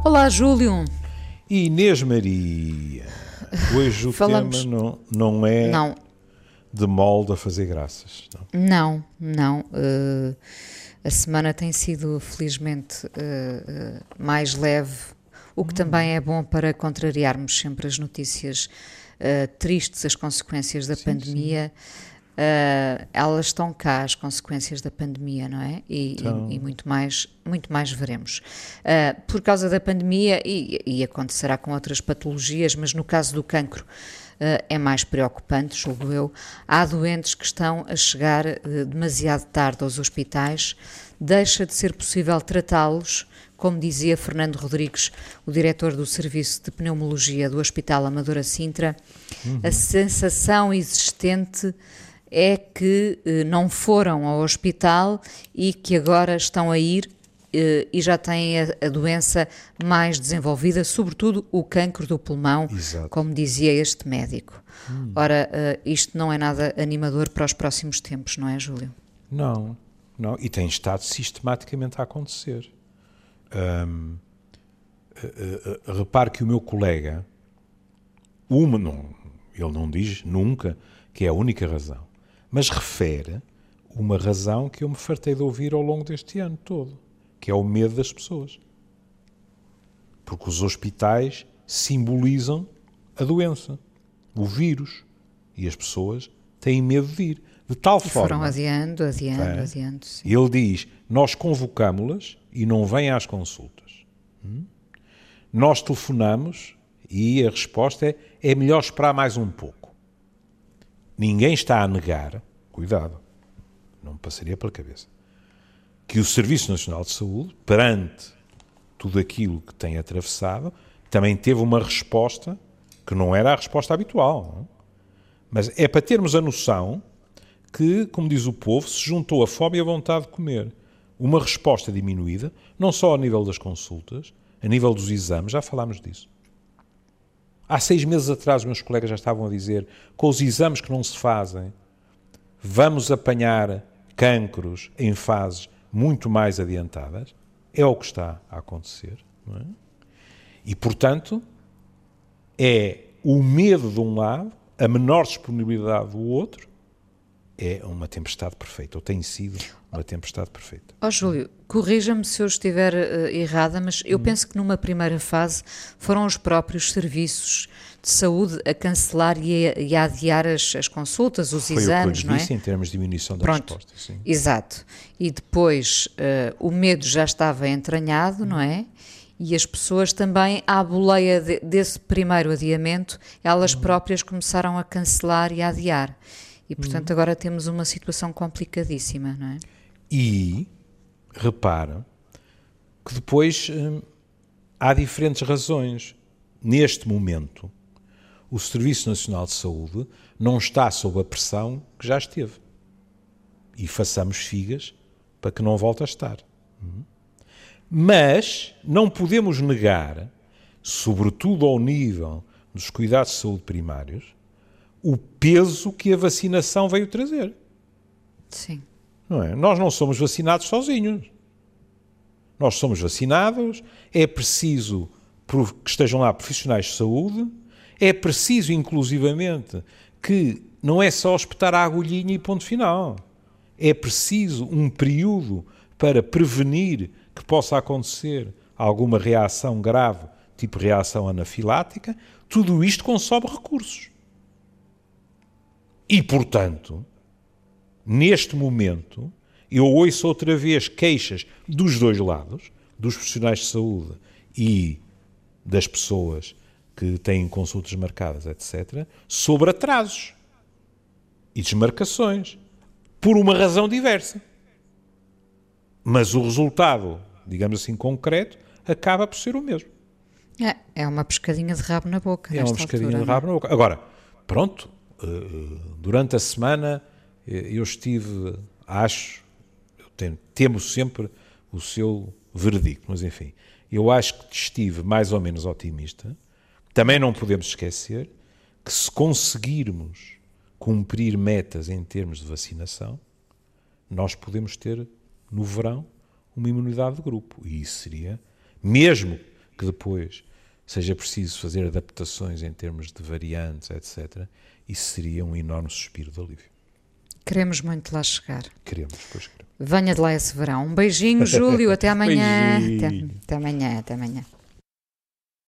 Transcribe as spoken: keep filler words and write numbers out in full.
Olá, Júlio. Inês Maria, hoje o Falamos... tema não, não é não. de molde a fazer graças. Não, não. não. Uh, a semana tem sido, felizmente, uh, uh, mais leve, o que hum. também é bom para contrariarmos sempre as notícias uh, tristes, as consequências da sim, pandemia. Sim. Uh, elas estão cá, as consequências da pandemia, não é? E, então... e, e muito, mais, muito mais veremos. Uh, por causa da pandemia, e, e acontecerá com outras patologias, mas no caso do cancro uh, é mais preocupante, julgo eu. Há doentes que estão a chegar uh, demasiado tarde aos hospitais, deixa de ser possível tratá-los, como dizia Fernando Rodrigues, o diretor do Serviço de Pneumologia do Hospital Amadora Sintra, uhum. a sensação existente é que eh, não foram ao hospital e que agora estão a ir eh, e já têm a, a doença mais desenvolvida, sobretudo o cancro do pulmão, Exato. Como dizia este médico. Hum. Ora, eh, isto não é nada animador para os próximos tempos, não é, Júlio? Não, não. E tem estado sistematicamente a acontecer. Hum, uh, uh, uh, repare que o meu colega, uma, não, ele não diz nunca que é a única razão, mas refere uma razão que eu me fartei de ouvir ao longo deste ano todo, que é o medo das pessoas. Porque os hospitais simbolizam a doença, o vírus, e as pessoas têm medo de ir. De tal e forma... foram adiando, adiando, é, adiando. Sim. Ele diz, nós convocámo-las e não vêm às consultas. Hum? Nós telefonamos e a resposta é, é melhor esperar mais um pouco. Ninguém está a negar, cuidado, não me passaria pela cabeça, que o Serviço Nacional de Saúde, perante tudo aquilo que tem atravessado, também teve uma resposta que não era a resposta habitual. Não? Mas é para termos a noção que, como diz o povo, se juntou a fome e a vontade de comer. Uma resposta diminuída, não só a nível das consultas, a nível dos exames, já falámos disso. Há seis meses atrás, os meus colegas já estavam a dizer, com os exames que não se fazem, vamos apanhar cancros em fases muito mais adiantadas. É o que está a acontecer. Não é? E, portanto, é o medo de um lado, a menor disponibilidade do outro, é uma tempestade perfeita, ou tem sido uma tempestade perfeita. Ó oh, Júlio, corrija-me se eu estiver uh, errada, mas eu hum. penso que numa primeira fase foram os próprios serviços de saúde a cancelar e a, e a adiar as, as consultas, os Foi exames, o que eu não é? disse em termos de diminuição da Pronto, resposta. Sim. Exato. E depois uh, o medo já estava entranhado, hum. não é? E as pessoas também, à boleia de, desse primeiro adiamento, elas hum. próprias começaram a cancelar e a adiar. E, portanto, agora temos uma situação complicadíssima, não é? E, repara, que depois hum, há diferentes razões. Neste momento, o Serviço Nacional de Saúde não está sob a pressão que já esteve. E façamos figas para que não volte a estar. Mas não podemos negar, sobretudo ao nível dos cuidados de saúde primários, o peso que a vacinação veio trazer. Sim. Não é? Nós não somos vacinados sozinhos. Nós somos vacinados, é preciso que estejam lá profissionais de saúde, é preciso, inclusivamente, que não é só espetar a agulhinha e ponto final. É preciso um período para prevenir que possa acontecer alguma reação grave, tipo reação anafilática. Tudo isto consome recursos. E, portanto, neste momento, eu ouço outra vez queixas dos dois lados, dos profissionais de saúde e das pessoas que têm consultas marcadas, etcétera, sobre atrasos e desmarcações, por uma razão diversa. Mas o resultado, digamos assim, concreto, acaba por ser o mesmo. É, é uma pescadinha de rabo na boca. É uma pescadinha altura, de rabo na boca. Agora, pronto, durante a semana eu estive, acho, eu tenho, temo sempre o seu veredicto, mas enfim, eu acho que estive mais ou menos otimista. Também não podemos esquecer que se conseguirmos cumprir metas em termos de vacinação, nós podemos ter, no verão, uma imunidade de grupo. E isso seria, mesmo que depois seja preciso fazer adaptações em termos de variantes, etcétera, isso seria um enorme suspiro de alívio. Queremos muito lá chegar. Queremos, pois queremos. Venha de lá esse verão. Um beijinho, Júlio. Até amanhã. Beijinho. Até, até amanhã, até amanhã.